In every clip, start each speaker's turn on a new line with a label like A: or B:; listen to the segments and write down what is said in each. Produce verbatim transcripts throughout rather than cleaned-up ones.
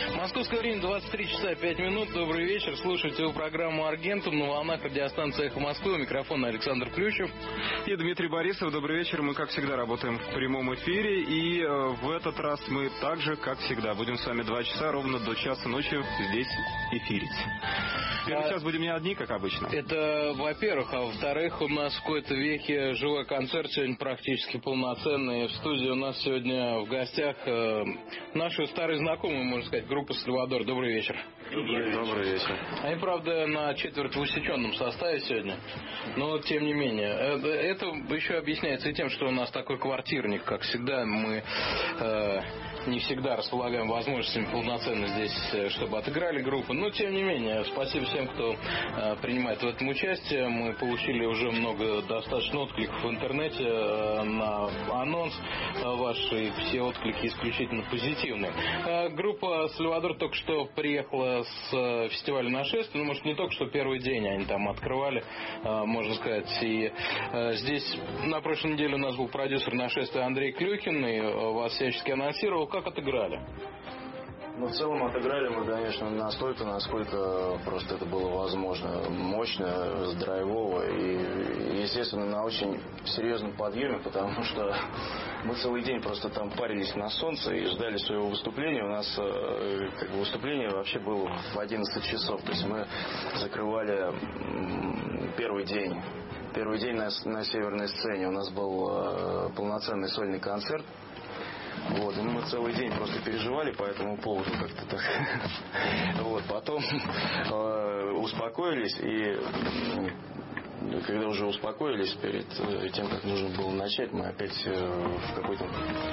A: Московское время двадцать три часа пять минут. Добрый вечер. Слушайте вы программу «Аргентум» на волнах радиостанции «Эхо Москвы». У микрофона Александр Плющев.
B: И Дмитрий Борисов. Добрый вечер. Мы, как всегда, работаем в прямом эфире. И э, в этот раз мы так же, как всегда, будем с вами два часа ровно до часа ночи здесь эфирить. Первый а... час будем не одни, как обычно.
A: Это, во-первых. А во-вторых, у нас в кои-то веке живой концерт сегодня практически полноценный. В студии у нас сегодня в гостях э, наши старые знакомые, можно сказать, группа «Сальвадор». Добрый вечер.
B: Добрый, Добрый вечер.
A: Они, правда, на четверть в усеченном составе сегодня, но тем не менее. Это еще объясняется и тем, что у нас такой квартирник, как всегда. Мы э, не всегда располагаем возможностями полноценно здесь, чтобы отыграли группу. Но, тем не менее, спасибо всем, кто э, принимает в этом участие. Мы получили уже много достаточно откликов в интернете э, на анонс э, ваш, и все отклики исключительно позитивные. Э, группа «Сальвадор» только что приехала с э, фестиваля «Нашествие». Ну, может, не только что первый день они там открывали, э, можно сказать. И э, здесь на прошлой неделе у нас был продюсер «Нашествия» Андрей Клюхин, и э, вас всячески анонсировал. Как отыграли?
C: Ну, в целом отыграли мы, конечно, настолько, насколько просто это было возможно. Мощно, с драйвово и, естественно, на очень серьезном подъеме, потому что мы целый день просто там парились на солнце и ждали своего выступления. У нас как бы выступление вообще было в одиннадцать часов. То есть мы закрывали первый день. Первый день на, на северной сцене у нас был полноценный сольный концерт. Вот, и мы целый день просто переживали по этому поводу как-то так. Вот, потом э, успокоились, и когда уже успокоились перед тем, как нужно было начать, мы опять э, в какой-то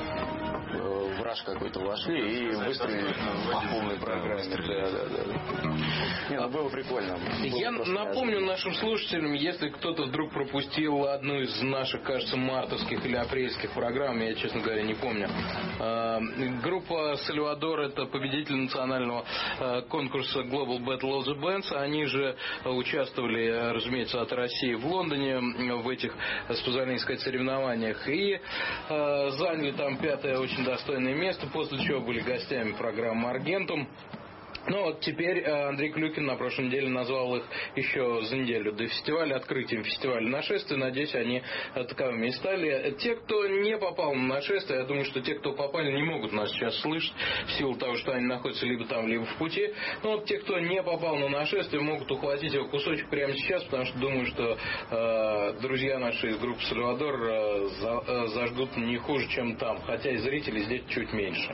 C: э, враж какой-то вошли и выстрелили по полной программе. Да, да, да. Не, ну было прикольно. Было
A: Я напомню нашим слушателям, если кто-то вдруг пропустил одну из наших, кажется, мартовских или апрельских программ, я, честно говоря, не помню. Группа «Сальвадор» — это победитель национального конкурса Global Battle of the Bands. Они же участвовали, разумеется, от России в Лондоне в этих, с позволения сказать, соревнованиях. И заняли там пятое очень достойное место, после чего были гостями программы «Аргентум». Ну вот теперь Андрей Клюкин на прошлой неделе назвал их еще за неделю до фестиваля открытием фестиваля «Нашествие». Надеюсь, они таковыми и стали. Те, кто не попал на «Нашествие», я думаю, что те, кто попали, не могут нас сейчас слышать в силу того, что они находятся либо там, либо в пути. Но вот те, кто не попал на «Нашествие», могут ухватить его кусочек прямо сейчас, потому что думаю, что э, друзья наши из группы «Сальвадор» э, за, э, зажгут не хуже, чем там, хотя и зрителей здесь чуть меньше.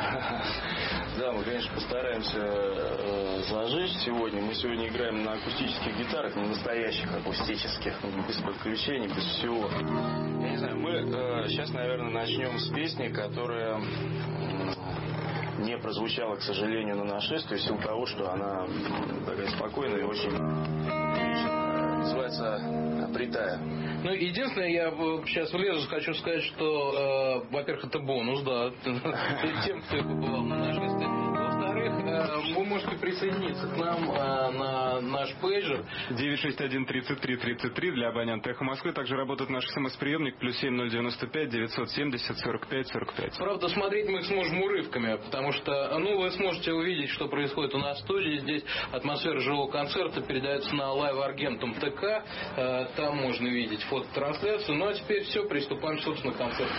C: Да, мы, конечно, постараемся зажечь сегодня. Мы сегодня играем на акустических гитарах, на настоящих акустических, без подключений, без всего. Я не знаю, мы э, сейчас, наверное, начнем с песни, которая э, не прозвучала, к сожалению, на «Нашествии, в силу того, что она такая спокойная и очень называется «Обретая».
A: Ну, единственное, я сейчас влезу, хочу сказать, что, э, во-первых, это бонус, да, тем, кто побывал на «Нашествии». Во-вторых, вы можете присоединиться к нам на наш пейджер
B: девять шесть один тридцать три тридцать три для абонента «Эхо Москвы». Также работает наш смс-приемник плюс семь ноль девяносто пять девятьсот семьдесят сорок пять сорок пять.
A: Правда, смотреть мы их сможем урывками, потому что, ну, вы сможете увидеть, что происходит у нас в студии. Здесь атмосфера живого концерта передается на Live Argentum точка ТК. Там можно видеть фототрансляцию. Ну, а теперь все, приступаем, собственно, к концерту.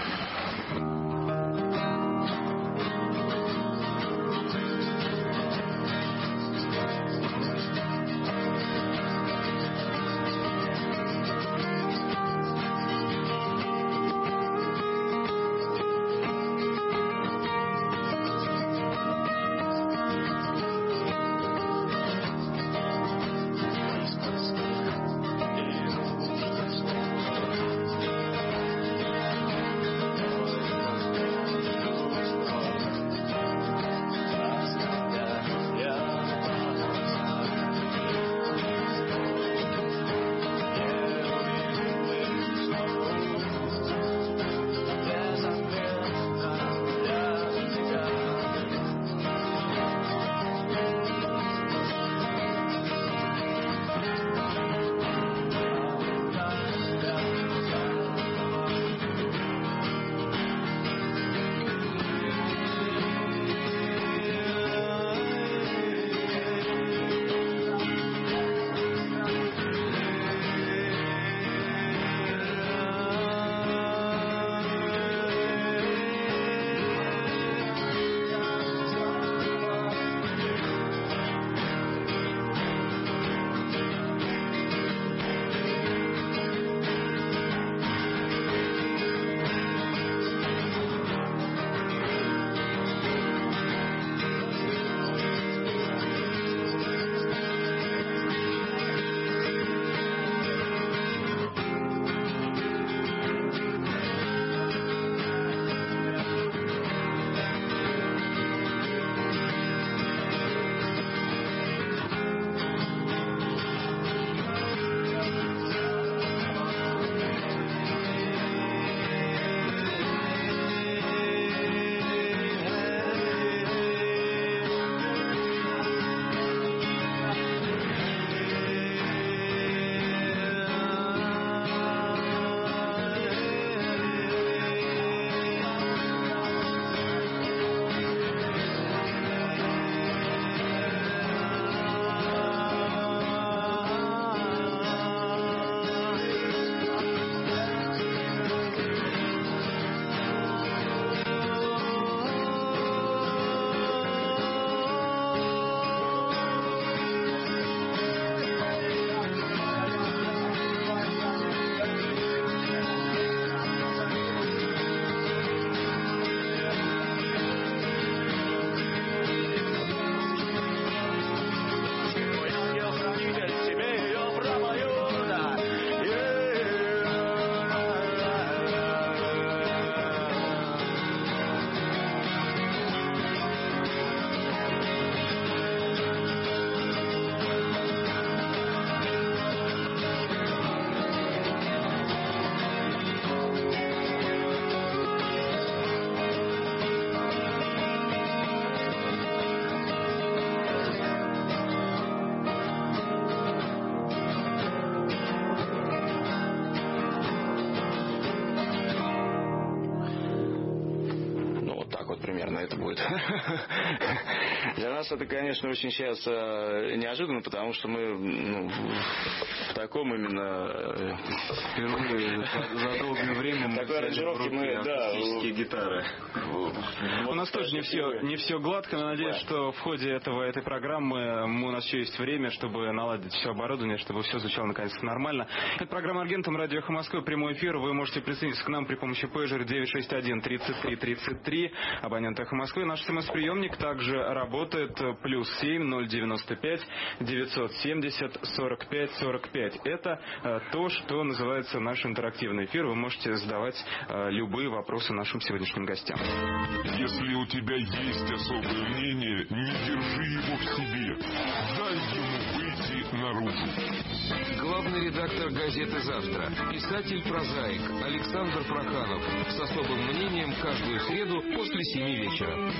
C: примерно это будет. Для нас это, конечно, очень сейчас неожиданно, потому что мы ну, в таком именно
B: впервые за долгое время мы
C: такой аранжировки мы, да,
B: гитары. У нас тоже не все, не все гладко, но надеюсь, что в ходе этого, этой программы у нас еще есть время, чтобы наладить все оборудование, чтобы все звучало наконец-то нормально. Это программа «Аргентум», радио «Эхо Москвы», прямой эфир. Вы можете присоединиться к нам при помощи пейджера девять шесть один тридцать три тридцать три. Абонент «Эхо Москвы». Наш смс-приемник также работает. Плюс семь ноль девяносто пять девятьсот семьдесят сорок пять сорок пять. Это э, то, что называется наш интерактивный эфир. Вы можете задавать э, любые вопросы нашим сегодняшним гостям.
D: Если у тебя есть особое мнение, не держи его в себе. Дай ему выйти наружу.
E: Главный редактор газеты «Завтра», писатель-прозаик Александр Проханов с особым мнением каждую среду после семи вечера.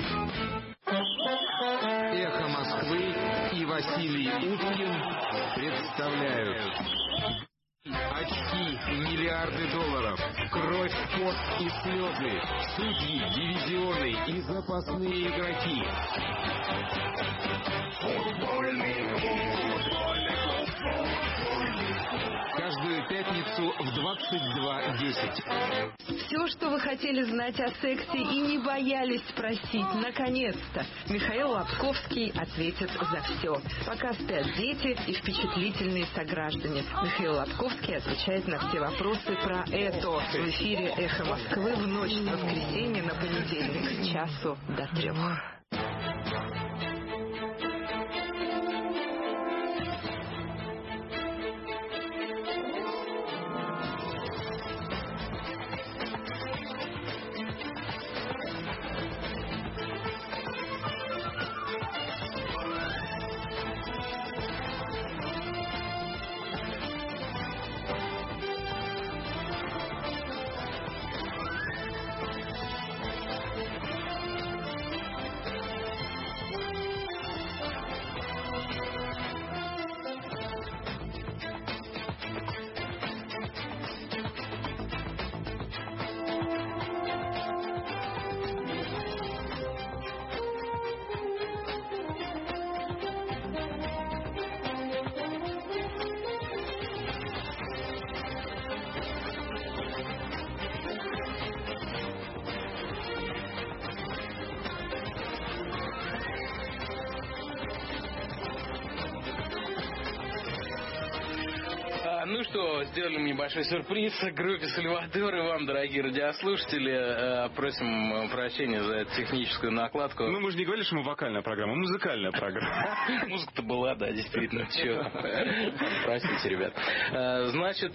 E: «Эхо Москвы» и Василий Уткин представляют очки, миллиарды долларов, кровь, пот и слезы, судьи, дивизионы и запасные игроки. Каждую пятницу в двадцать два десять.
F: Все, что вы хотели знать о сексе и не боялись спросить, наконец-то. Михаил Лобковский ответит за все. Пока спят дети и впечатлительные сограждане. Михаил Лобковский отвечает на все вопросы про это. В эфире «Эхо Москвы» в ночь с воскресенья на понедельник с часу до трех.
A: Ну что, сделали небольшой сюрприз группе «Сальвадор» и вам, дорогие радиослушатели. Просим прощения за эту техническую накладку.
B: Ну, мы же не говорили, что мы вокальная программа, музыкальная программа.
A: Музыка-то была, да, действительно. Чё? Простите, ребят. Значит...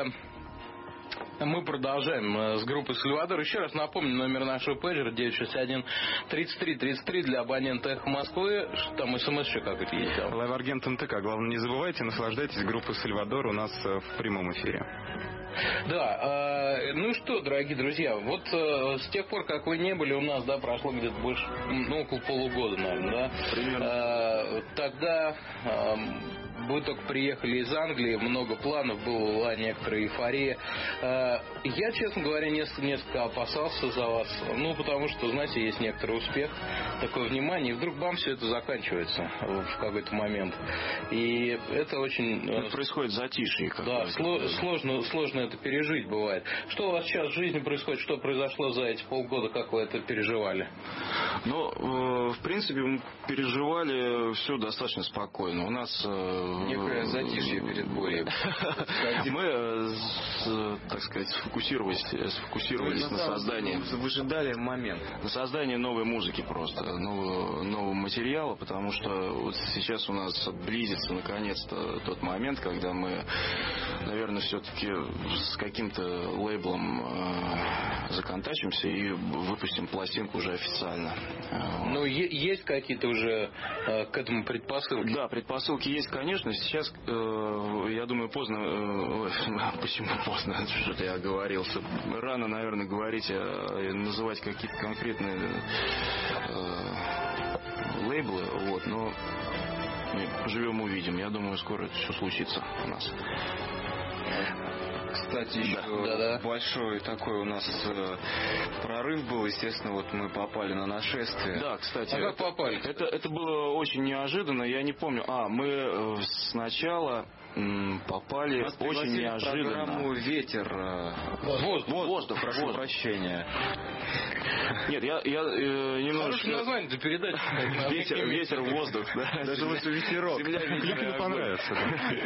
A: Мы продолжаем с группой «Сальвадор». Еще раз напомню, номер нашего пейджера девять шесть один тридцать три тридцать три для абонента «Эхо Москвы». Что там, смс еще какой-то есть?
B: Лайв Аргентум ТК. Главное, не забывайте, наслаждайтесь группой «Сальвадор» у нас в прямом эфире.
A: Да, э, ну что, дорогие друзья, вот э, с тех пор, как вы не были у нас, да, прошло где-то больше, ну, около полугода, наверное, да? Примерно. Э, тогда... Э, Вы только приехали из Англии, много планов, была некоторая эйфория. Я, честно говоря, несколько, несколько опасался за вас. Ну, потому что, знаете, есть некоторый успех, такое внимание, и вдруг бам, все это заканчивается в какой-то момент. И это очень...
C: Это происходит затишье.
A: Да, сло, сложно, сложно это пережить бывает. Что у вас сейчас в жизни происходит? Что произошло за эти полгода? Как вы это переживали?
C: Ну, в принципе, мы переживали все достаточно спокойно. У нас...
A: Некое затишье перед бурей.
C: Мы, так сказать, сфокусировались, сфокусировались на создании...
B: Выжидали момент.
C: На создании новой музыки просто, нового, нового материала, потому что вот сейчас у нас близится наконец-то тот момент, когда мы, наверное, все-таки с каким-то лейблом э, законтачимся и выпустим пластинку уже официально.
A: Ну, есть какие-то уже э, к этому предпосылки?
C: Да, предпосылки есть, конечно. Сейчас, э, я думаю, поздно... Э, почему поздно? Что-то я оговорился. Рано, наверное, говорить, э, называть какие-то конкретные э, лейблы, вот, но живем, увидим. Я думаю, скоро это все случится у нас.
A: Кстати,
B: кстати, еще
A: да, да.
B: большой такой у нас э, прорыв был. Естественно, вот мы попали на нашествие.
C: Да, кстати.
A: А как
C: это,
A: попали?
C: Это, это было очень неожиданно. Я не помню. А, мы э, сначала м, попали
B: Нас
C: очень неожиданно.
B: В программу «Ветер». Э,
A: Воздух.
C: Воздух,
B: прошу
C: воздух.
B: прощения.
C: Нет, я, я э, немножко...
A: Хорошее название для передачи.
C: Ветер, ветер, воздух. Да.
B: Даже лучше ветерок.
C: Земля, ветер,
B: Мне понравится.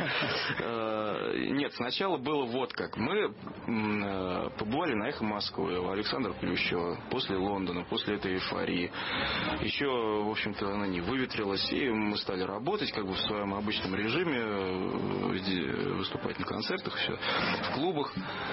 C: Нет, сначала было вот как. Мы побывали на «Эхо Москвы» у Александра Плющева, после Лондона, после этой эйфории. Еще, в общем-то, она не выветрилась, и мы стали работать как бы в своем обычном режиме, выступать на концертах, все, в клубах.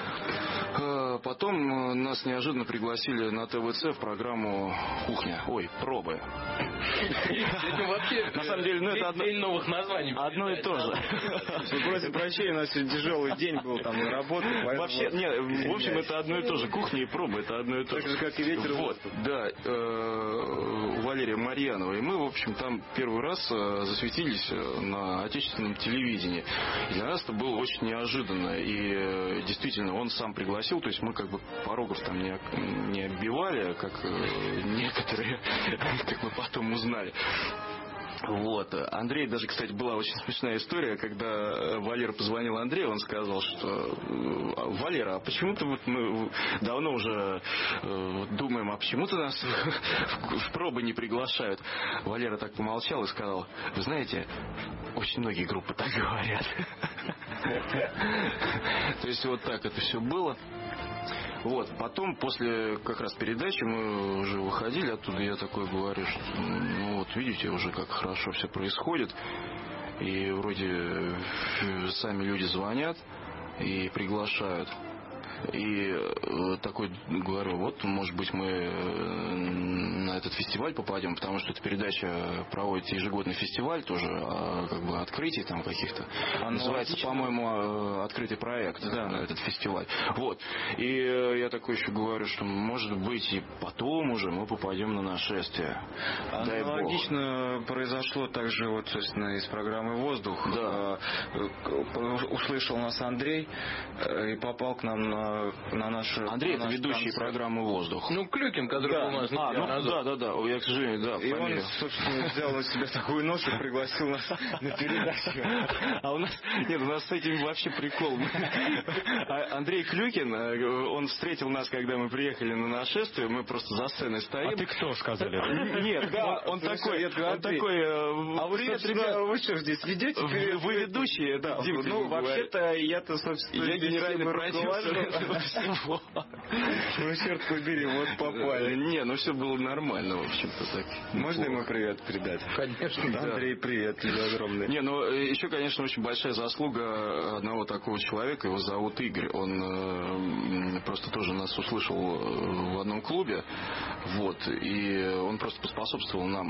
C: Потом нас неожиданно пригласили на ТВЦ в программу «Кухня». Ой, «Пробы».
A: Вообще,
C: на самом деле, ну это одно,
A: новых названий.
C: Одно и то же.
B: Просим прощения, у нас сегодня тяжелый день был там на работе.
C: Вообще, нет, в общем, это одно и то же. «Кухня» и «Пробы» это одно и то же.
B: Так же, как и «Ветер».
C: Вот, да, у Валерия Марьянова. И мы, в общем, там первый раз засветились на отечественном телевидении. И для нас это было очень неожиданно. И действительно, он сам пригласил, то есть мы как бы порогов там не, не оббивали, как некоторые, как мы потом узнали. Вот. Андрей, даже, кстати, была очень смешная история, когда Валера позвонил Андрею, он сказал, что Валера, а почему-то вот мы давно уже э, думаем, а почему-то нас в, в пробы не приглашают. Валера так помолчал и сказал, вы знаете, очень многие группы так говорят. То есть вот так это все было. Вот, потом, после как раз передачи, мы уже выходили оттуда, я такой говорю, что, ну вот, видите, уже как хорошо все происходит, и вроде сами люди звонят и приглашают. И э, такой говорю, вот, может быть, мы на этот фестиваль попадем, потому что эта передача проводит ежегодный фестиваль тоже, а, как бы открытий там каких-то. А называется, по-моему, открытый проект, да, на этот фестиваль. Вот. И э, я такой еще говорю, что, может быть, и потом уже мы попадем на нашествие.
B: Аналогично произошло также, вот, собственно, из программы «Воздух».
C: Да.
B: Услышал нас Андрей и попал к нам на на нашу...
C: Андрей,
B: на
C: это ведущий
B: концерт.
C: программы «Воздух».
A: Ну, Клюкин, который
B: да.
A: был у нас
C: а, ну,
A: назад.
C: да, да, да, я, к сожалению, да,
B: и
C: фамилию.
B: он, собственно, взял на себя такую ношу и пригласил нас на передачу.
C: А у нас, нет, у нас с этим вообще прикол. Андрей Клюкин, он встретил нас, когда мы приехали на нашествие, мы просто за сценой стоим.
B: А ты кто, сказали?
C: Нет,
B: да,
C: он такой, он такой,
B: а вы,
C: привет,
B: ребят,
C: ребят,
B: вы что здесь ведете?
C: вы ведущие, да.
B: Ну, вообще-то, я-то, собственно,
C: я генеральный продюсер.
B: Ну, черт побери, вот попали.
C: Не, ну все было нормально, в общем-то, так.
B: Можно ему привет передать?
A: Конечно, да.
B: Андрей, привет тебе огромный.
C: Не, ну еще, конечно, очень большая заслуга одного такого человека, его зовут Игорь. Он э, просто тоже нас услышал в одном клубе, вот, и он просто поспособствовал нам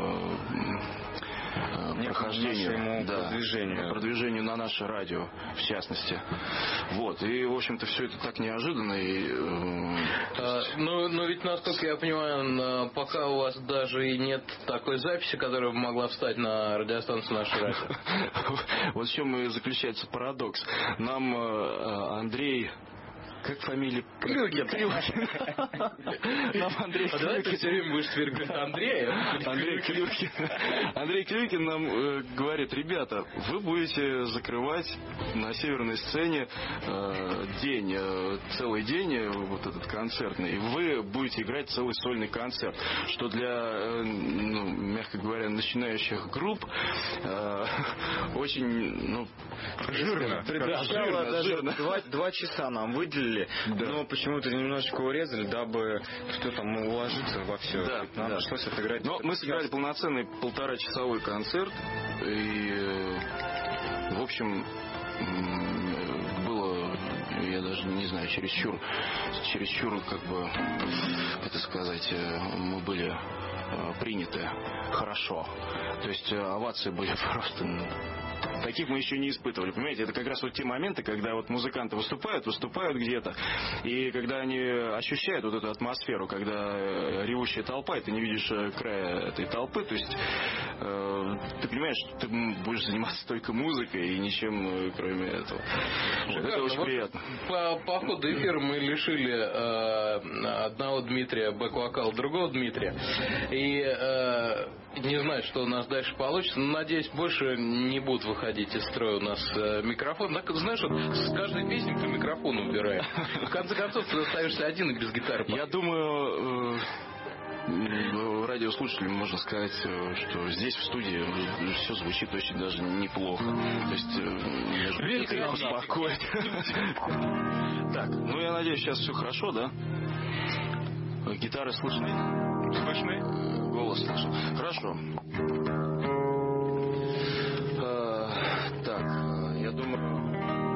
C: э, прохождению, да,
B: продвижению.
C: продвижению на наше радио, в частности. Вот, и, в общем-то, все это так неожиданно. И, э,
A: а, ну, но ведь, насколько я понимаю, пока у вас даже и нет такой записи, которая бы могла встать на радиостанцию «Наше радио».
C: Вот в чем и заключается парадокс. Нам Андрей... Как фамилия?
A: Клюкин.
C: Клюкин. Нам Андрей
A: а давай ты все время будешь теперь говорить Андрей.
C: Андрей Клюкин. Андрей Клюкин нам э, говорит, ребята, вы будете закрывать на северной сцене э, день, э, целый день, э, вот этот концертный, и вы будете играть целый сольный концерт, что для, э, ну, мягко говоря, начинающих групп э, очень, ну,
B: жирно.
C: Да, жирно,
B: даже
C: жирно.
B: Два, два часа нам выделили. Да. Но почему-то немножечко урезали, дабы что там уложиться во все.
C: Да,
B: нам
C: да.
B: пришлось отыграть.
C: Но мы сыграли полноценный полторачасовой концерт. И, в общем, было, я даже не знаю, чересчур, чересчур, как бы, это сказать, мы были приняты хорошо. То есть овации были просто Таких мы еще не испытывали, понимаете? Это как раз вот те моменты, когда вот музыканты выступают, выступают где-то, и когда они ощущают вот эту атмосферу, когда ревущая толпа, и ты не видишь края этой толпы, то есть э, ты понимаешь, что ты будешь заниматься только музыкой и ничем, кроме этого. Вот, это очень
A: вот
C: приятно.
A: По, по ходу эфира мы лишили э, одного Дмитрия бэк-вокала, другого Дмитрия. И э, не знаю, что у нас дальше получится, но, надеюсь, больше не будут выходить из строя у нас э, микрофон. Так, знаешь, вот с каждой песней ты микрофон убираешь. В конце концов, ты остаешься один и без гитары.
C: Я думаю... Э... радиослушателям можно сказать, что здесь в студии все звучит очень даже неплохо. То есть
B: верьте нам,
C: успокоить. Так, ну я надеюсь, сейчас все хорошо, да? Гитары слышны?
B: Слышны?
C: Голос слышен. Хорошо. Так, я думаю...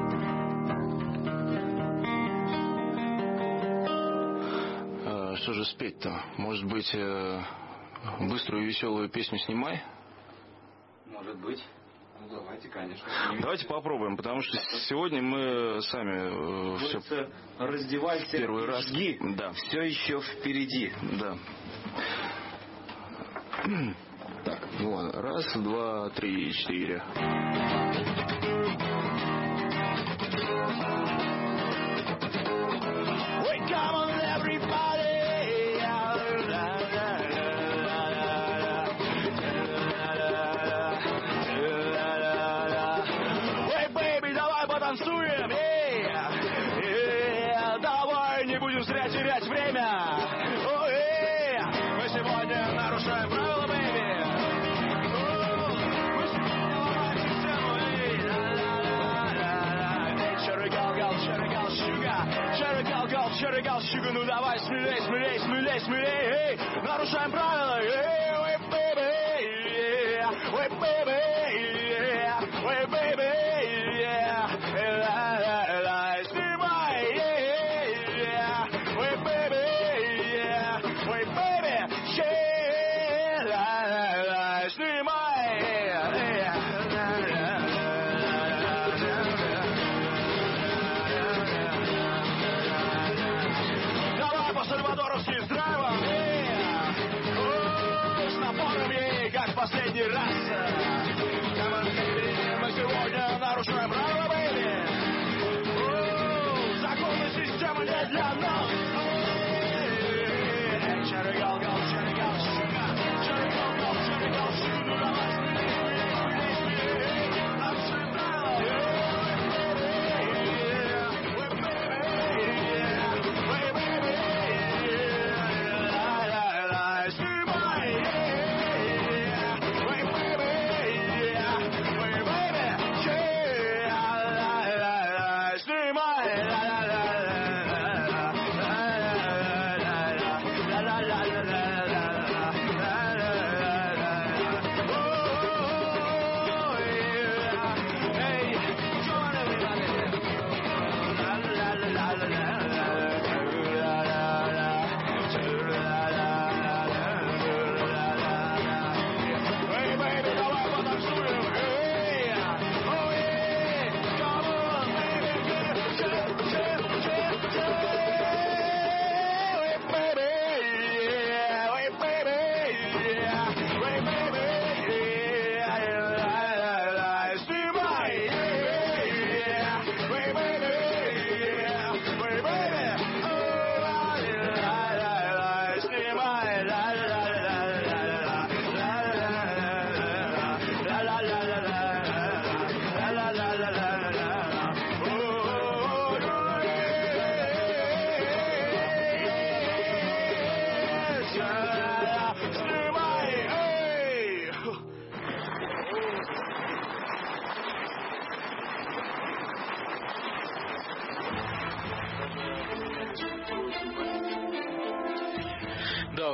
C: Что же спеть-то? Может быть, э, быструю и веселую песню «Снимай»?
B: Может быть. Ну, давайте, конечно.
C: Давайте попробуем, потому что сегодня мы сами э, все...
B: Раздевайся
C: первый
B: и
C: раз.
B: жги.
C: Да.
B: Все еще впереди.
C: Да. Так, ну ладно. Раз, два, три, четыре.
G: Танцуем, эй, эй, давай не будем зря терять время. О, эй, мы сегодня нарушаем правила, бэйби. Мы сегодня ломаем систему, эй, ла-ла-ла-ла-ла. Эй, черри гал-гал, черри гал, щуга, черри гал-гал, черри гал, щуга, ну давай смелей, смелей, смелей, смелей, эй, нарушаем правила, эй, ой, бэйби, ой, бэйби, ой, бэйби. Последний раз.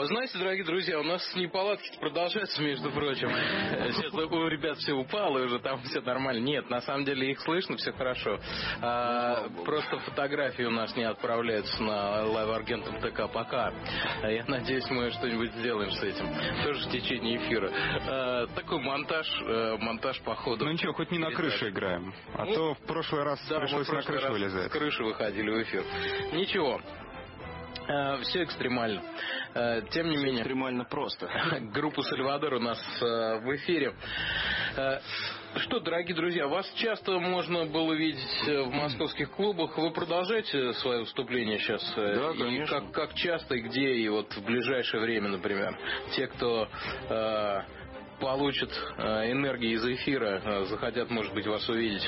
A: вы знаете, дорогие друзья, у нас неполадки продолжаются, между прочим. Сейчас у ребят все упало, и уже там все нормально. Нет, на самом деле их слышно, все хорошо. А, просто фотографии у нас не отправляются на лайв-аргентом ТК пока. Я надеюсь, мы что-нибудь сделаем с этим. Тоже в течение эфира. А, такой монтаж, монтаж по ходу.
B: Ну ничего, хоть не на крыше играем. А ну, то в прошлый раз да, пришлось на крышу вылезать.
A: С крыши выходили в эфир. Ничего. Все экстремально. Тем не менее...
C: Экстремально просто.
A: Группа «Сальвадор» у нас в эфире. Что, дорогие друзья, вас часто можно было видеть в московских клубах. Вы продолжаете свое выступление сейчас?
C: Да, конечно.
A: И как, как часто и где, и вот в ближайшее время, например? Те, кто... получат энергии из эфира, захотят, может быть, вас увидеть?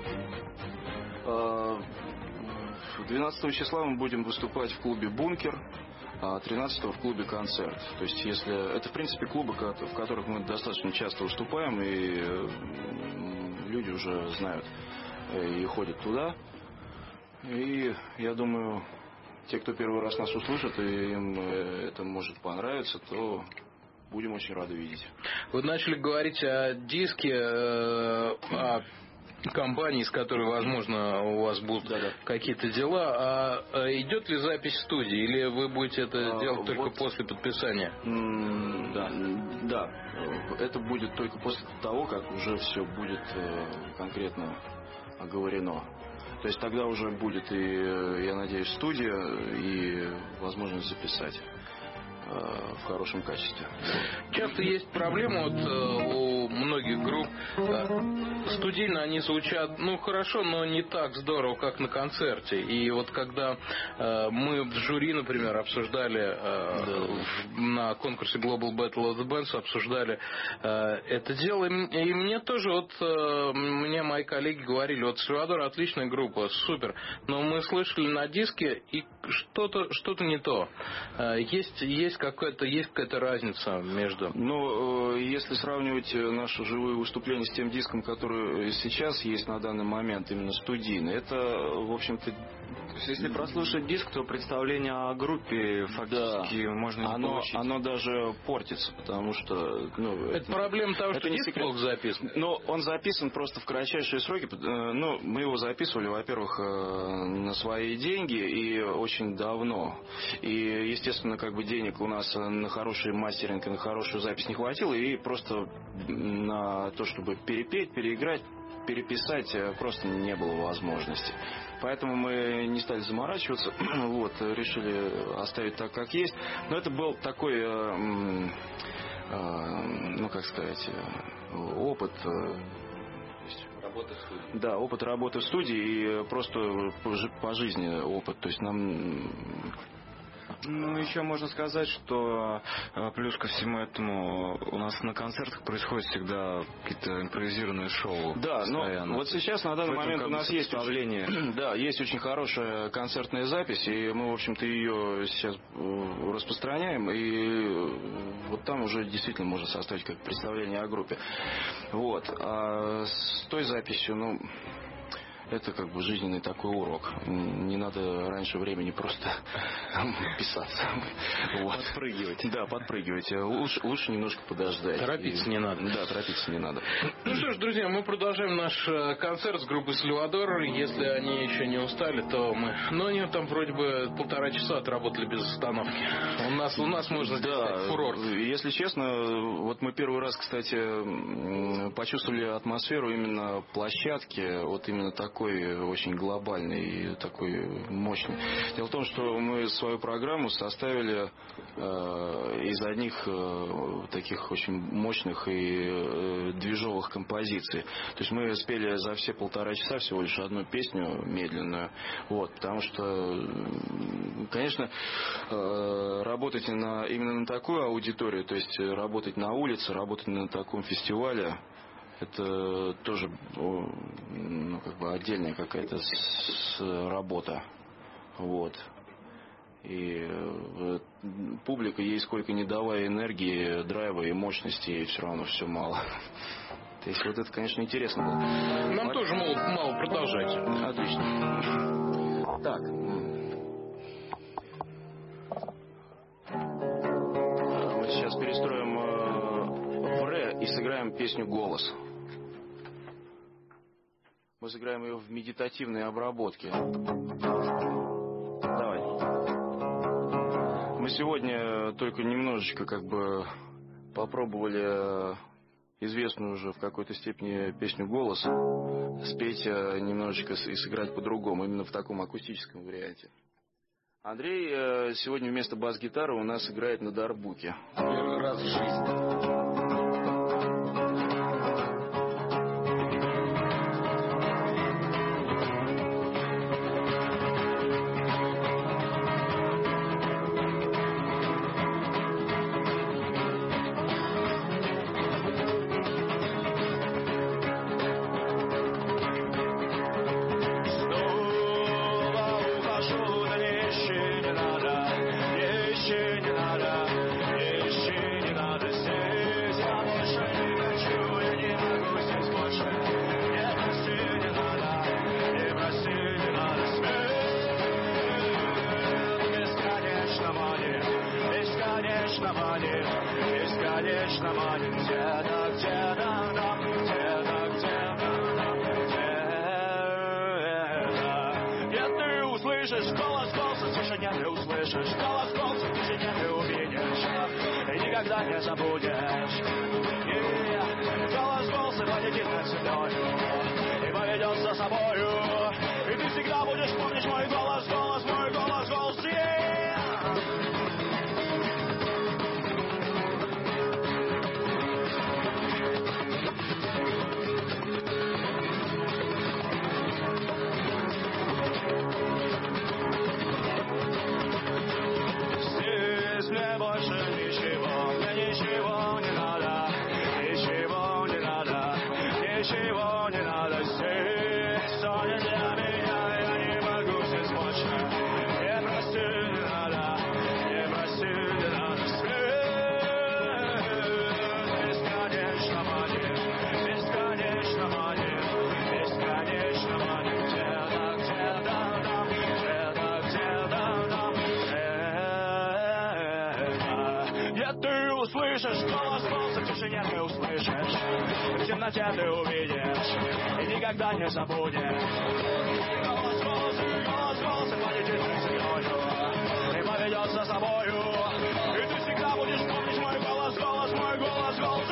C: двенадцатого числа мы будем выступать в клубе «Бункер», а тринадцатого в клубе «Концерт». То есть, если это, в принципе, клубы, в которых мы достаточно часто выступаем, и люди уже знают и ходят туда. И я думаю, те, кто первый раз нас услышат, и им это может понравиться, то будем очень рады видеть.
A: Вы начали говорить о диске, о компании, с которой, возможно, у вас будут да, да. какие-то дела. А идет ли запись в студии, или вы будете это а, делать вот, только после подписания?
C: Да, да, это будет только после того, как уже все будет конкретно оговорено. То есть тогда уже будет и, я надеюсь, студия и возможность записать в хорошем качестве.
A: Часто есть проблема вот, у многих групп. Студийно они звучат, ну, хорошо, но не так здорово, как на концерте. И вот когда э, мы в жюри, например, обсуждали э, да. на конкурсе Global Battle of the Bands, обсуждали э, это дело, и мне тоже вот, э, мне мои коллеги говорили, вот «Сальвадор» отличная группа, супер, но мы слышали на диске, и что-то, что-то не то. Э, есть, есть какая-то, есть какая-то разница между...
C: Ну, если сравнивать наши живые выступления с тем диском, который сейчас есть на данный момент, именно студийный, это, в общем-то...
B: То есть, если прослушать диск, то представление о группе фактически да. можно не
C: оно,
B: получить.
C: Оно даже портится, потому что... Ну,
A: это, это проблема того, что диск плохо записан.
C: Но он записан просто в кратчайшие сроки. Ну, мы его записывали, во-первых, на свои деньги и очень давно. И, естественно, как бы денег у нас на хороший мастеринг и на хорошую запись не хватило, и просто на то, чтобы перепеть, переиграть, переписать, просто не было возможности. Поэтому мы не стали заморачиваться, вот, решили оставить так, как есть. Но это был такой, э, э, ну, как сказать, опыт...
B: Работы в студии.
C: Да, опыт работы в студии и просто по жизни опыт. То есть нам...
B: Ну, еще можно сказать, что плюс ко всему этому у нас на концертах происходит всегда какие-то импровизированные шоу.
C: Да, но вот сейчас на данный момент у нас есть
B: представление.
C: Да, есть очень хорошая концертная запись, и мы, в общем-то, ее сейчас распространяем, и вот там уже действительно можно составить как представление о группе. Вот. А с той записью, ну... Это как бы жизненный такой урок. Не надо раньше времени просто писаться. Вот.
B: Подпрыгивать.
C: Да, подпрыгивать. Лучше, лучше немножко подождать.
A: Торопиться
C: И...
A: не надо.
C: Да, торопиться не надо.
A: Ну что ж, друзья, мы продолжаем наш концерт с группой «Сальвадор». Если они еще не устали, то мы... Но они там вроде бы полтора часа отработали без остановки. У нас, у нас можно здесь
C: да,
A: сказать, фурор.
C: Если честно, вот мы первый раз, кстати, почувствовали атмосферу именно площадки, вот именно такой очень глобальный и такой мощный. Дело в том, что мы свою программу составили э, из одних э, таких очень мощных и э, движовых композиций. То есть мы спели за все полтора часа всего лишь одну песню медленную. Вот, потому что, конечно, э, работать на, именно на такую аудиторию, то есть работать на улице, работать на таком фестивале, это тоже, ну, как бы отдельная какая-то работа. Вот. И публика, ей сколько не давая энергии, драйва и мощности, ей все равно все мало. То есть вот это, конечно, интересно было.
A: Нам а... тоже мало, мало продолжать.
C: Отлично. Так. песню «Голос». Мы сыграем ее в медитативной обработке. Давай. Мы сегодня только немножечко как бы попробовали известную уже в какой-то степени песню «Голос» спеть немножечко и сыграть по-другому, именно в таком акустическом варианте. Андрей сегодня вместо бас-гитары у нас играет на дарбуке.
A: Первый раз в жизни.
G: Никогда не забудешь. Голос голоса полетит над землей и поведет за собою. И ты всегда будешь помнить мой голос, голос, мой голос, голос. Здесь мне больше ничего, мне ничего не надо, ничего не надо, ничего не надо. Здесь все не для меня, я не могу здесь больше. Не проси, не надо, не проси, не надо. Свет бесконечно манит, бесконечно манит, бесконечно манит. Где-то, где-то там, где-то, где-то там, где-то. Ты услышишь голос, голос в тишине ты услышишь, в темноте ты увидишь и никогда не забудешь. Голос, голос, голос, голос полетит над землей и поведет за собою. И ты всегда будешь помнить мой голос, голос, мой голос, голос.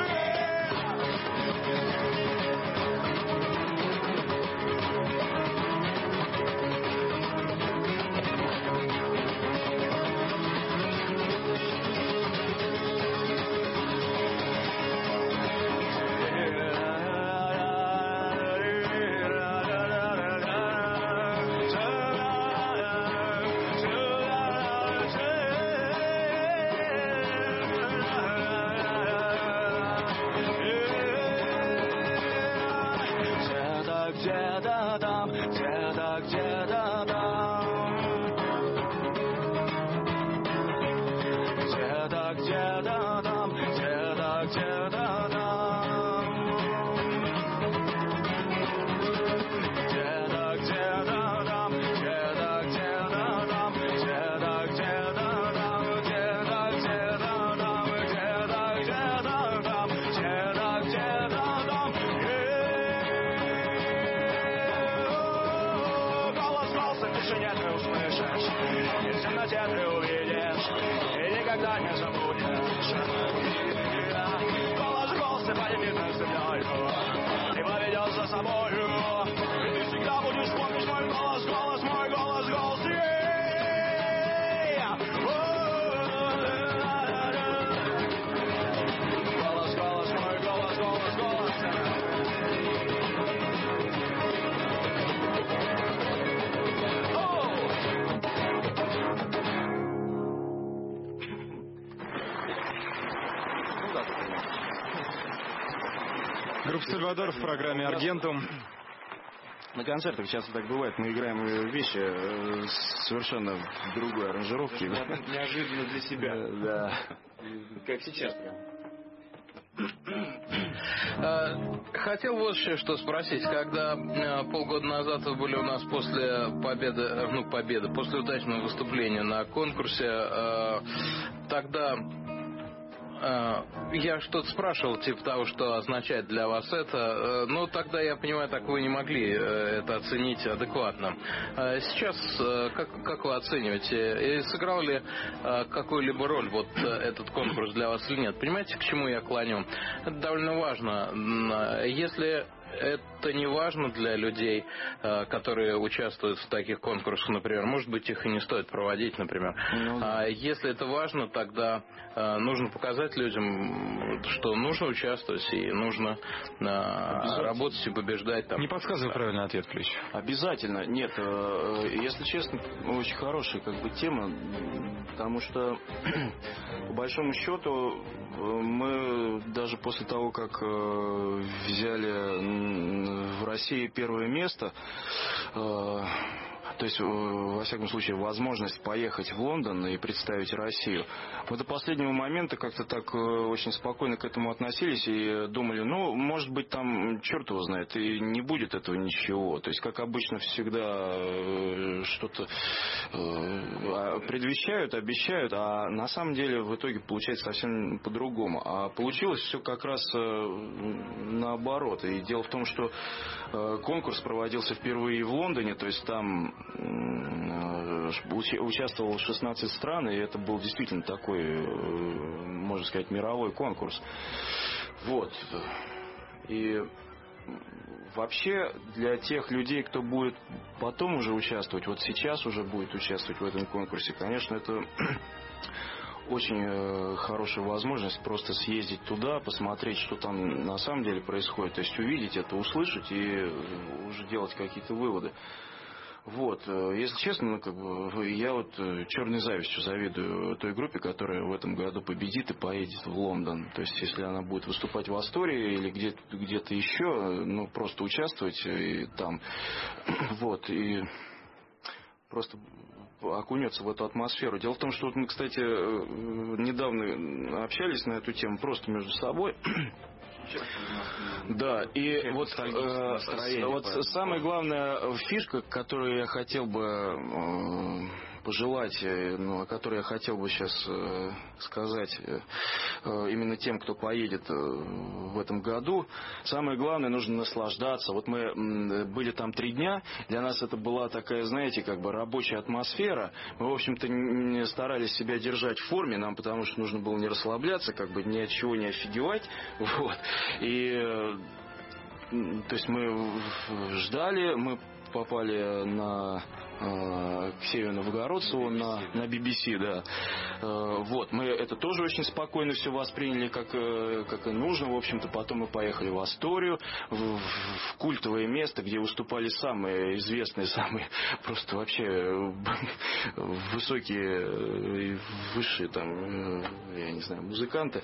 G: Где-то там, где-то, где-то там, где-то, где-то там, где-то, где-то там, где-то, где-то там, где-то, где-то там, где-то, где-то там, где-то, где-то там, где-то, где-то там, где-то, где-то там. В тишине ты услышишь, и в темноте ты увидишь, и никогда не забудешь. Голос голоса полетит над землей и поведет за собою. И ты всегда будешь помнить мой голос, голос, мой голос, голос. Голос, голос, мой голос, голос, голос.
B: Группа «Сальвадор» в программе «Аргентум».
C: На концертах часто так бывает. Мы играем вещи совершенно в другой аранжировке.
A: Неожиданно для себя.
C: Да. Как сейчас прям.
A: Хотел вот еще что спросить. Когда полгода назад вы были у нас после победы, ну, победы, после удачного выступления на конкурсе, тогда Я что-то спрашивал, типа того, что означает для вас это. Ну, тогда, я понимаю, так вы не могли это оценить адекватно. Сейчас, как, как вы оцениваете? И сыграл ли какую-либо роль вот этот конкурс для вас или нет? Понимаете, к чему я клоню? Это довольно важно. Если это не важно для людей, которые участвуют в таких конкурсах, например, может быть, их и не стоит проводить, например. Ну, да. Если это важно, тогда нужно показать людям, что нужно участвовать и нужно работать и побеждать. Там.
B: Не подсказывай правильный ответ, Клещ.
C: Обязательно. Нет, если честно, очень хорошая как бы тема, потому что по большому счету мы даже после того, как взяли в России первое место, то есть, во всяком случае, возможность поехать в Лондон и представить Россию. Мы до последнего момента как-то так очень спокойно к этому относились и думали, ну, может быть, там, черт его знает, и не будет этого ничего. То есть, как обычно, всегда что-то предвещают, обещают, а на самом деле в итоге получается совсем по-другому. А получилось все как раз наоборот. И дело в том, что конкурс проводился впервые в Лондоне, то есть там участвовало шестнадцать стран, и это был действительно такой, можно сказать, мировой конкурс. Вот. И вообще для тех людей, кто будет потом уже участвовать, вот сейчас уже будет участвовать в этом конкурсе, конечно, это очень хорошая возможность просто съездить туда, посмотреть, что там на самом деле происходит, то есть увидеть это, услышать и уже делать какие-то выводы. Вот, если честно, ну, как бы, я вот черной завистью завидую той группе, которая в этом году победит и поедет в Лондон. То есть, если она будет выступать в Астории или где-то, где-то еще, ну, просто участвовать и там, вот, и просто окунется в эту атмосферу. Дело в том, что вот мы, кстати, недавно общались на эту тему просто между собой. Да, и вот, э, вот самая главная фишка, которую я хотел бы э, пожелать, ну, о которой я хотел бы сейчас э, сказать э, именно тем, кто поедет э, в этом году, самое главное, нужно наслаждаться. Вот мы э, были там три дня, для нас это была такая, знаете, как бы рабочая атмосфера. Мы, в общем-то, не старались себя держать в форме, нам потому что нужно было не расслабляться, как бы ни от чего не офигевать. Вот. И, то есть мы ждали, мы попали на к Северу Новгородцеву на, на би би си, да. Вот, мы это тоже очень спокойно все восприняли, как, как и нужно. В общем-то, потом мы поехали в Асторию, в, в культовое место, где выступали самые известные, самые просто вообще высокие, высшие там, я не знаю, музыканты.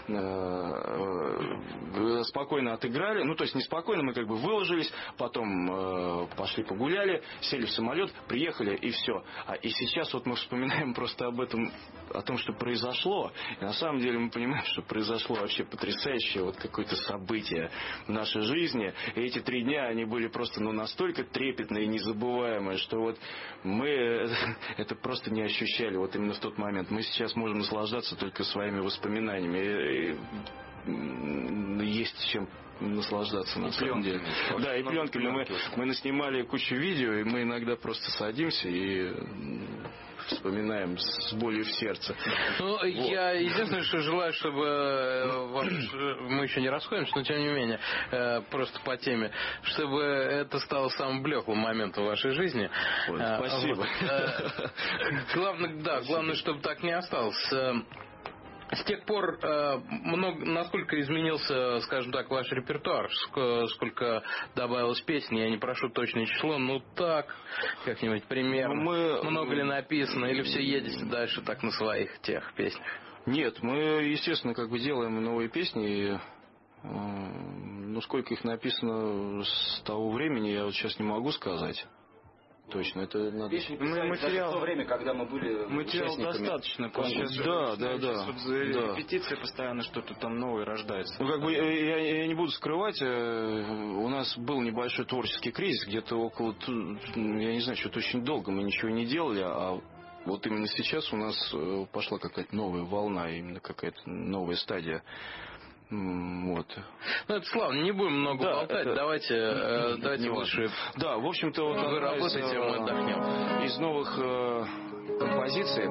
C: Спокойно отыграли, ну, то есть не спокойно, мы как бы выложились, потом пошли погуляли, сели в самолет, приехали и все. А и сейчас вот мы вспоминаем просто об этом, о том, что произошло. И на самом деле мы понимаем, что произошло вообще потрясающее вот какое-то событие в нашей жизни. И эти три дня, они были просто ну, настолько трепетные и незабываемые, что вот мы это просто не ощущали вот именно в тот момент. Мы сейчас можем наслаждаться только своими воспоминаниями. И, и есть чем наслаждаться на самом деле. Да, и пленками. Мы, мы наснимали кучу видео, и мы иногда просто садимся и вспоминаем с болью в сердце.
A: Ну, вот. Я единственное, что желаю, чтобы ваш, мы еще не расходимся, но тем не менее, просто по теме, чтобы это стало самым блеклым моментом в вашей жизни.
C: Ой, спасибо.
A: Вот. Главное, да, главное, чтобы так не осталось. С тех пор, э, много, насколько изменился, скажем так, ваш репертуар, сколько, сколько добавилось песен, я не прошу точное число, ну так, как-нибудь примерно, мы... много ли написано, или все едете дальше так на своих тех песнях?
C: Нет, мы, естественно, как бы делаем новые песни, и, э, ну сколько их написано с того времени, я вот сейчас не могу сказать. Точно, это надо...
H: Песни писали материал... в то время, когда мы были
B: материал достаточно.
C: Сейчас, да, да, да.
B: да. Репетиции постоянно что-то там новое рождается.
C: Ну, как бы, я, я не буду скрывать, у нас был небольшой творческий кризис, где-то около, я не знаю, что-то очень долго мы ничего не делали, а вот именно сейчас у нас пошла какая-то новая волна, именно какая-то новая стадия. Вот.
A: Ну, это славно, не будем много да, болтать, это... давайте, э, давайте лучше.
C: Да, в общем-то, вот
A: вы работаете, мы отдохнем.
C: Из новых э, композиций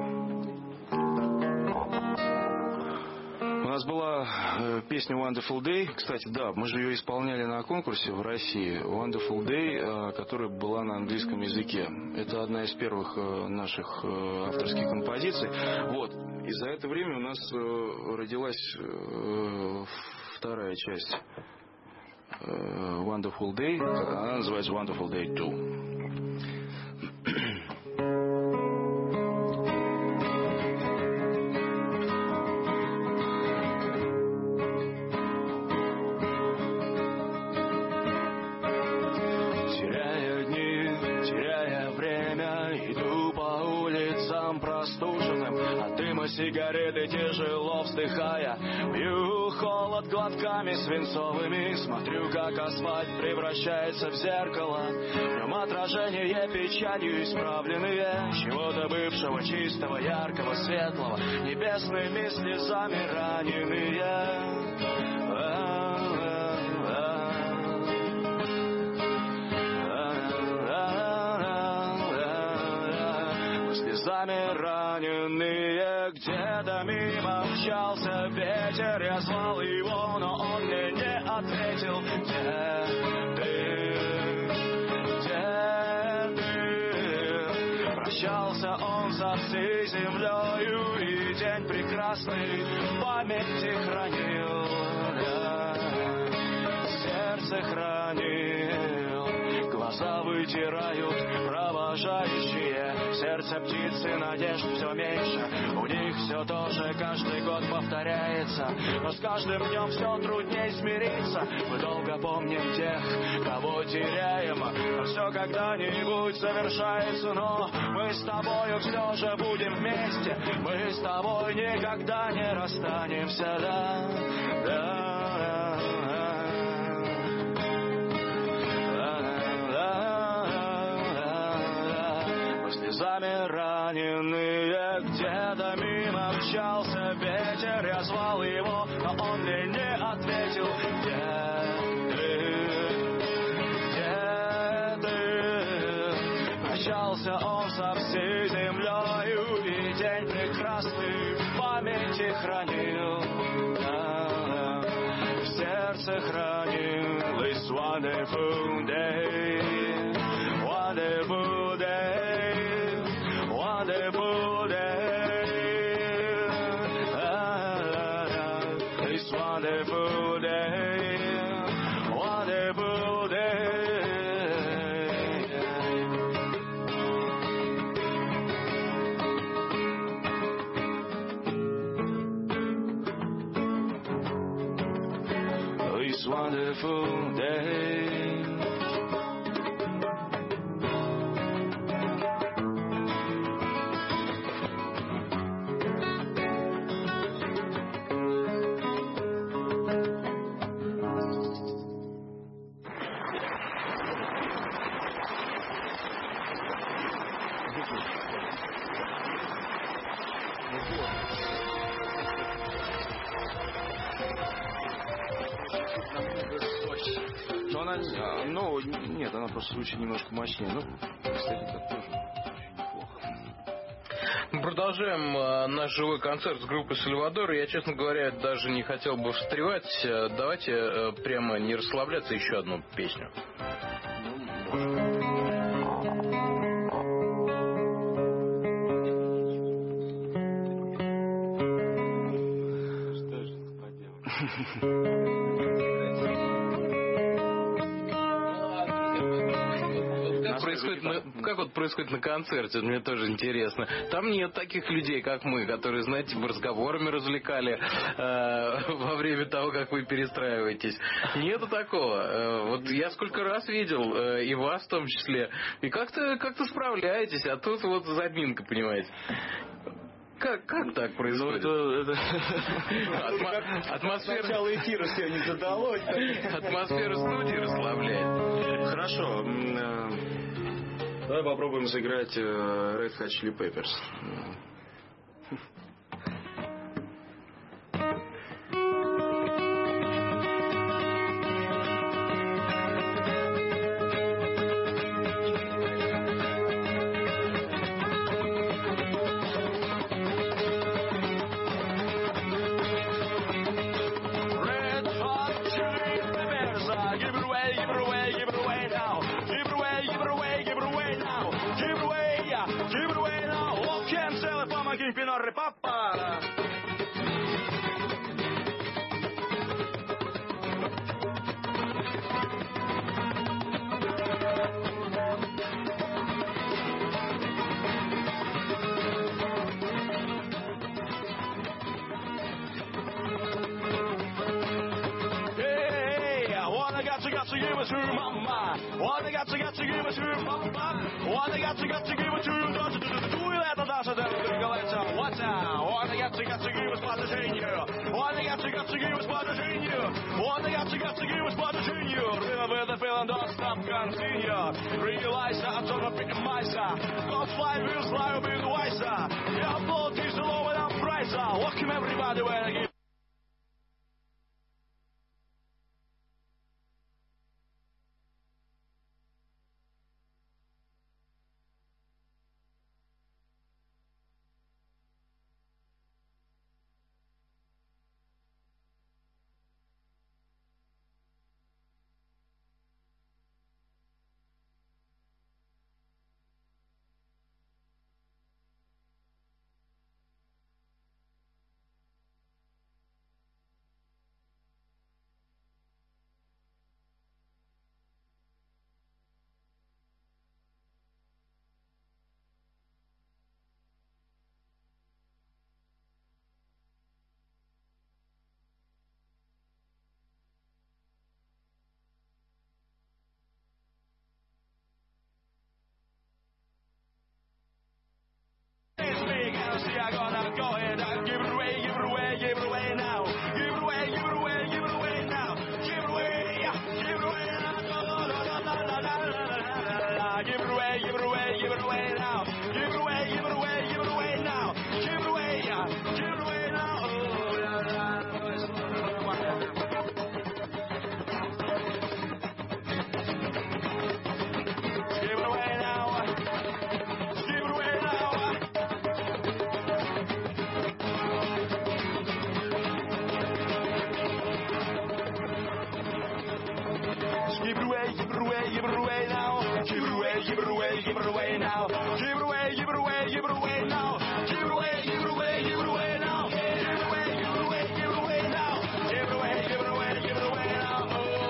C: у нас была э, песня Wonderful Day. Кстати, да, мы же ее исполняли на конкурсе в России. Wonderful Day, э, которая была на английском языке. Это одна из первых э, наших э, авторских композиций. Вот. И за это время у нас э, родилась э, вторая часть э, Wonderful Day. Она называется Wonderful Day два.
G: Сигареты тяжело вздыхая, пью холод глотками свинцовыми, смотрю, как асфальт превращается в зеркало, в нем отражение печалью исправленные, чего-то бывшего, чистого, яркого, светлого, небесными слезами раненые. Слезами раненые, где-то мимо мчался ветер, я звал его, но он мне не ответил. Где ты, где ты? Прощался он со всей землею, и день прекрасный в памяти хранил, да, сердце хранил, глаза вытирают провожающие, сердце птицы надежд все меньше, у них все тоже каждый год повторяется, но с каждым днем все труднее смириться. Мы долго помним тех, кого теряем, но все когда-нибудь завершается, но мы с тобою все же будем вместе, мы с тобой никогда не расстанемся, да, да. Слезами раненые, где-то мимо мчался ветер, я звал его, но он мне не ответил. Где ты, где ты? Прощался он со всей землею, и день прекрасный в памяти хранил, да, в сердце хранил. This wonderful day, wonderful day, wonderful day, ah, this wonderful day, wonderful day. This wonderful day.
C: Но она, ну, нет, она просто звучит немножко мощнее. Ну, кстати, это тоже очень неплохо.
A: Мы продолжаем э, наш живой концерт с группой Сальвадор. Я, честно говоря, даже не хотел бы встревать. Давайте э, прямо не расслабляться, еще одну песню.
C: Что же поделать?
A: Происходит на, как вот происходит на концерте, мне тоже интересно. Там нет таких людей, как мы, которые, знаете, разговорами развлекали э, во время того, как вы перестраиваетесь. Нету такого. Э, вот я сколько раз видел, э, и вас в том числе, и как-то как-то справляетесь, а тут вот заминка, понимаете. Как, как так происходит?
C: Ну, это, это...
A: Атма... Атмосфера...
C: Сначала эфира все не задалось.
A: Атмосфера студии расслабляет.
C: Хорошо. Давай попробуем сыграть Red Hot Chili Peppers.
G: Realize that I'm talking big miser. Got five wheels, fly will be the wiser. Yeah, blow diesel over that price. Welcome everybody when I get. I'm gonna go ahead and give it away, give it away, give it away now. Give it away, give it away, give it away now. Give it away, give it away now. Give it away, give it away, give it away now. Give it away, give it away, give it away now. Give it away, give it away now. Give it away now. Give it away now. Give it away, give it away, give it away now. Give it away, give it away, give it away now. Give it away, give it away, give it away now. Give it away, give it away, give it away now. Give it away, give it away, give it away now. Give it away, give it away, give it away now.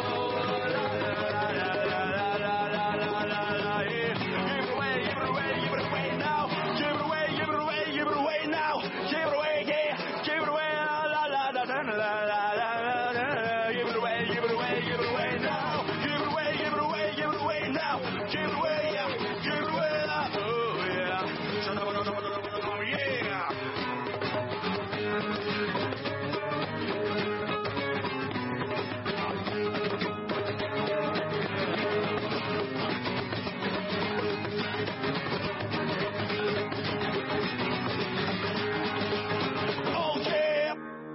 G: Give it away, give it away, give it away now. Give it away, give it away, give it away now. Give it away, yeah, give it away, la la la la la la la. Give it away, give it away, give it away now. Give it away, give it away, give it away now. Give it away, yeah, give it away now. Oh yeah, yeah. Oh yeah.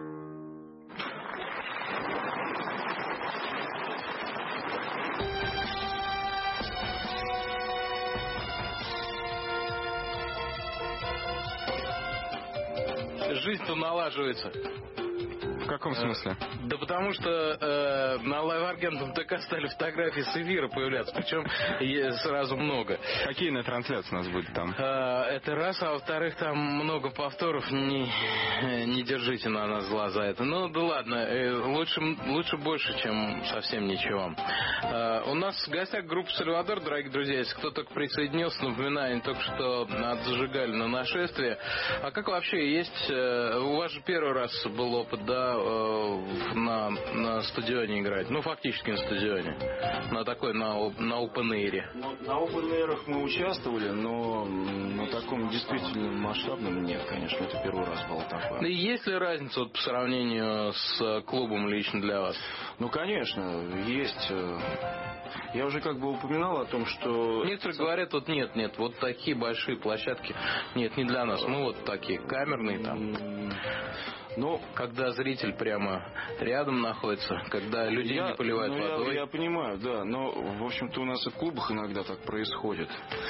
A: Жизнь-то налаживается.
B: В каком смысле?
A: Да потому что э, на лайв-аргентном ТК стали фотографии с эфира появляться, причем сразу много.
B: Какие на трансляции у нас будет там?
A: Э, это раз, а во-вторых, там много повторов, не, не держите на нас зла за это. Ну да ладно, э, лучше, лучше больше, чем совсем ничего. Э, у нас в гостях группа «Сальвадор», дорогие друзья, если кто только присоединился, напоминаю, только что отзажигали на нашествие. А как вообще есть, э, у вас же первый раз был опыт, да, на, на стадионе играть, ну фактически на стадионе, на такой, на, на open-air.
C: Ну, на open-air мы участвовали, но на таком действительно масштабном нет, конечно, это первый раз было такое.
A: И есть ли разница вот, по сравнению с клубом лично для вас?
C: Ну, конечно, есть. Я уже как бы упоминал о том, что...
A: Некоторые говорят, вот нет, нет, вот такие большие площадки, нет, не для нас. Мы вот такие камерные там.
C: Но
A: когда зритель прямо рядом находится, когда людей
C: я,
A: не поливают
C: ну,
A: водой.
C: Я, я понимаю, да, но, в общем-то, у нас и в клубах иногда так происходит.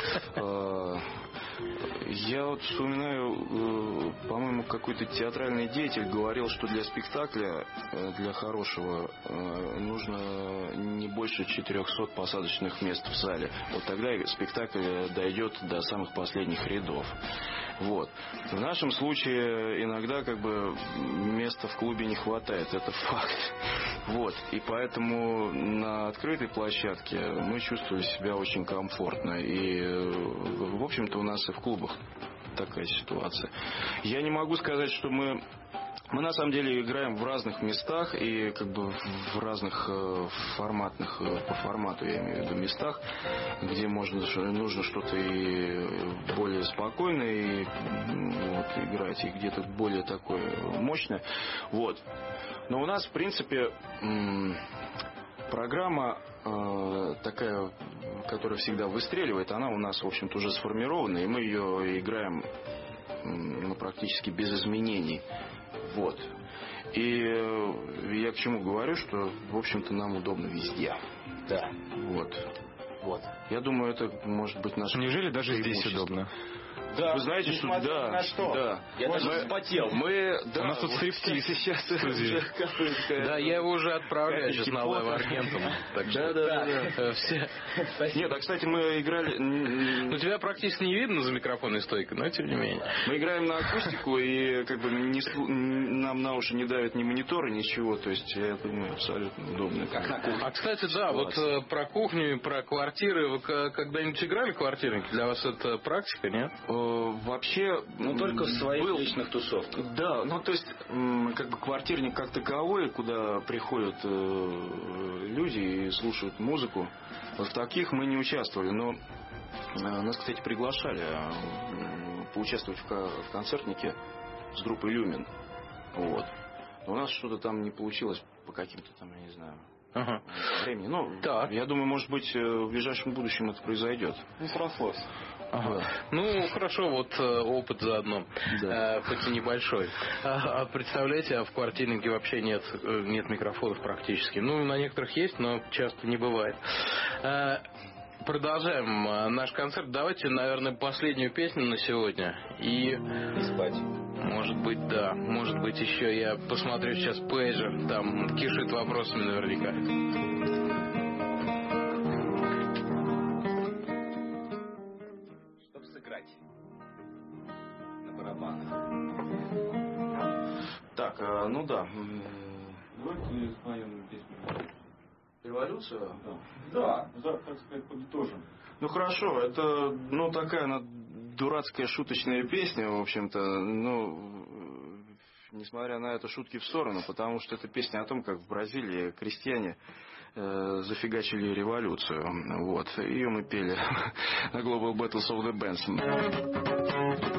C: Я вот вспоминаю, по-моему, какой-то театральный деятель говорил, что для спектакля, для хорошего, нужно не больше четырехсот посадочных мест в зале. Вот тогда спектакль дойдет до самых последних рядов. Вот. В нашем случае иногда как бы места в клубе не хватает, это факт. Вот. И поэтому на открытой площадке мы чувствовали себя очень комфортно. И, в общем-то, у нас и в клубах такая ситуация. Я не могу сказать, что мы... Мы на самом деле играем в разных местах и как бы в разных э, форматных, э, по формату я имею в виду местах, где можно, нужно что-то и более спокойное и, вот, играть, и где-то более такое мощное. Вот. Но у нас, в принципе, м- программа э, такая, которая всегда выстреливает, она у нас, в общем-то, уже сформирована, и мы ее играем ну, практически без изменений. Вот. И я к чему говорю, что, в общем-то, нам удобно везде.
H: Да.
C: Вот.
H: Вот.
C: Я думаю, это может быть наше...
B: Неужели даже здесь удобно?
C: Да, вы знаете, что да,
H: на что.
C: да.
H: Я
C: мы,
H: даже вспотел.
C: Мы, да,
B: у нас тут
C: вот
B: стриптиз
C: сейчас.
A: Да, я его уже отправляю сейчас на лайв-агентом.
C: Да, да, да.
A: Все.
C: Нет, а кстати, мы играли...
A: Ну, тебя практически не видно за микрофонной стойкой, но тем не менее.
C: Мы играем на акустику, и как бы не, нам на уши не давят ни мониторы, ничего. То есть, я думаю, абсолютно удобно.
A: А, кстати, да, вот про кухню, про квартиры. Вы когда-нибудь играли в квартирники? Для вас это практика, нет?
C: Вообще...
H: Ну, только в своих
C: был...
H: личных тусовках.
C: Да, ну, то есть, как бы квартирник как таковой, куда приходят э, люди и слушают музыку, вот в таких мы не участвовали, но э, нас, кстати, приглашали э, поучаствовать в, в концертнике с группой «Люмен». Вот. Но у нас что-то там не получилось по каким-то там, я не знаю...
A: Ага.
C: времени. Ну,
A: так.
C: Я думаю, может быть, в ближайшем будущем это произойдет.
B: Не срослось.
A: Ага. Да. Ну, хорошо, вот опыт заодно,
C: да.
A: э, хоть и небольшой. А, а представляете, а в квартирнике вообще нет, нет микрофонов практически. Ну, на некоторых есть, но часто не бывает. А, продолжаем наш концерт. Давайте, наверное, последнюю песню на сегодня. И...
H: И спать.
A: Может быть, да. Может быть, еще я посмотрю сейчас пейджер. Там кишит вопросами наверняка.
H: Чтобы сыграть на барабанах.
C: Так, ну да. Давайте споем песню. Революция?
H: Да. Да, так сказать, подытожим.
C: Ну хорошо, это, ну, такая она дурацкая шуточная песня, в общем-то, ну, несмотря на это, шутки в сторону, потому что это песня о том, как в Бразилии крестьяне э, зафигачили революцию. Вот. Ее мы пели на Global Battles of the Bands.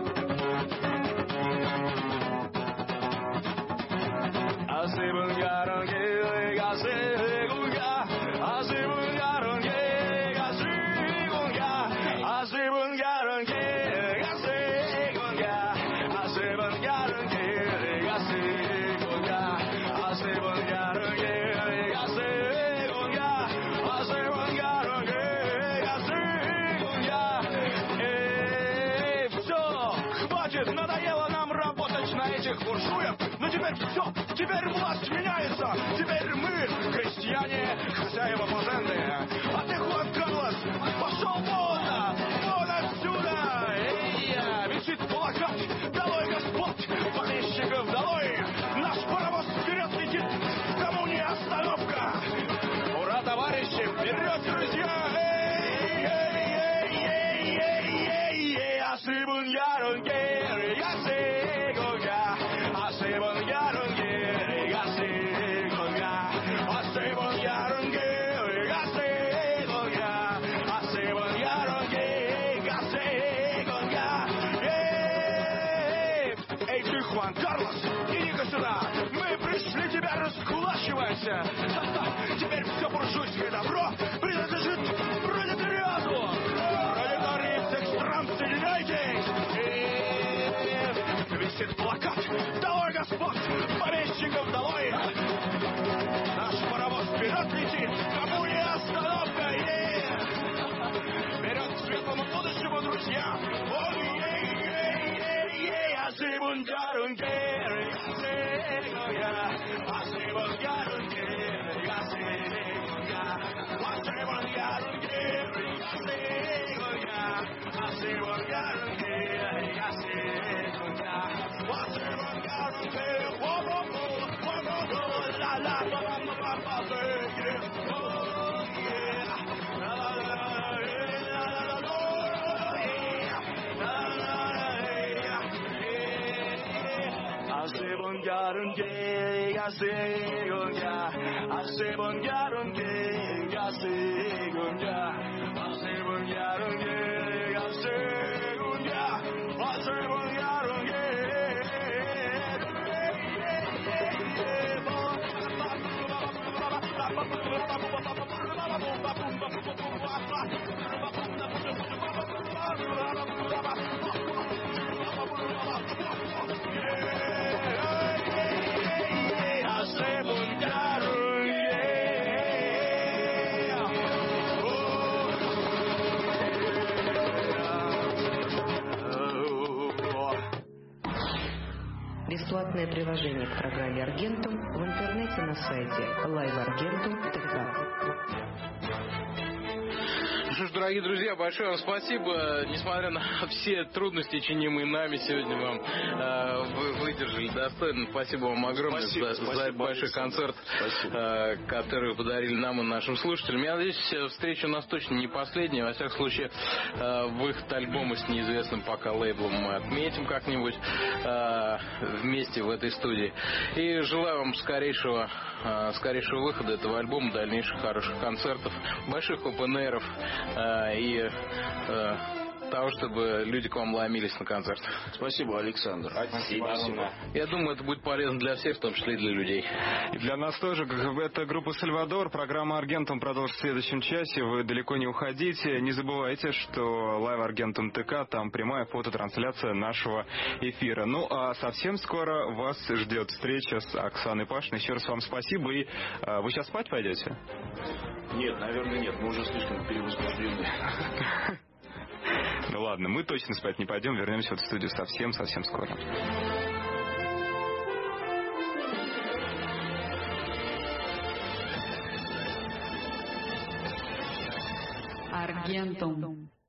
G: Буржуев, но теперь все, теперь власть меняется, теперь мы, крестьяне, хозяева плазенды. А ты, Хуан Карлос, пошел вон, вон отсюда! Эй, висит плакат, долой Господь, помещиков долой, наш паровоз вперед летит, кому не остановка. Ура, товарищи, вперед, друзья! Эй, эй, эй, эй, эй, эй, эй, асыбун ярунге, ясыгуга. Мы пришли тебя раскулачивать. Теперь все буржуйское добро принадлежит bungarun geri segoya ase bungarun geri ase goya ase bungarun geri segoya ase bungarun geri ase goya ase bungarun geri wo wo wo wo wo la la ba ba ba ba oh yeah la la la Asebongarun gay, asegonga, asebongarun gay, asegonga, asebongarun gay, asegonga, asebongarun
F: Бесплатное приложение к программе «Аргентум» в интернете на сайте лайв аргентум точка ти ви.
A: Что ж, дорогие друзья, большое вам спасибо. Несмотря на все трудности, чинимые нами, сегодня вам э, вы выдержали достойно. Спасибо вам огромное спасибо, за, спасибо, за большой концерт, э, который вы подарили нам и нашим слушателям. Я надеюсь, встреча у нас точно не последняя. Во всяком случае, э, выход альбома с неизвестным пока лейблом мы отметим как-нибудь э, вместе в этой студии. И желаю вам скорейшего, э, скорейшего выхода этого альбома, дальнейших хороших концертов, больших опен-эйров, и э, того, чтобы люди к вам ломились на концерт.
C: Спасибо, Александр.
A: Спасибо. Спасибо. Я думаю, это будет полезно для всех, в том числе и для людей.
B: И для нас тоже. Это группа «Сальвадор». Программа «Аргентум» продолжится в следующем часе. Вы далеко не уходите. Не забывайте, что лайв Аргентум ТК, там прямая фототрансляция нашего эфира. Ну, а совсем скоро вас ждет встреча с Оксаной Пашиной. Еще раз вам спасибо. И а, вы сейчас спать пойдете?
C: Нет, наверное, нет. Мы уже слишком перевозбуждены.
B: Ну ладно, мы точно спать не пойдем. Вернемся в студию совсем-совсем скоро.
I: Аргентум.